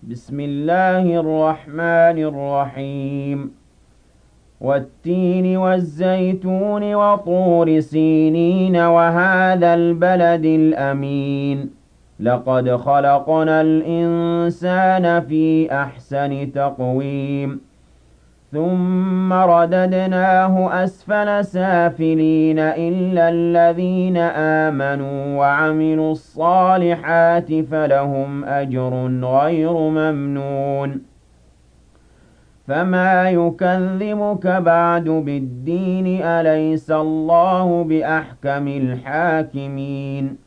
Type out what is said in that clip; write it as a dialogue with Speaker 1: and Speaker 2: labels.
Speaker 1: بسم الله الرحمن الرحيم والتين والزيتون وطور سينين وهذا البلد الأمين لقد خلقنا الإنسان في أحسن تقويم ثم رددناه أسفل سافلين إلا الذين آمنوا وعملوا الصالحات فلهم أجر غير ممنون فما يكذبك بعد بالدين أليس الله بأحكم الحاكمين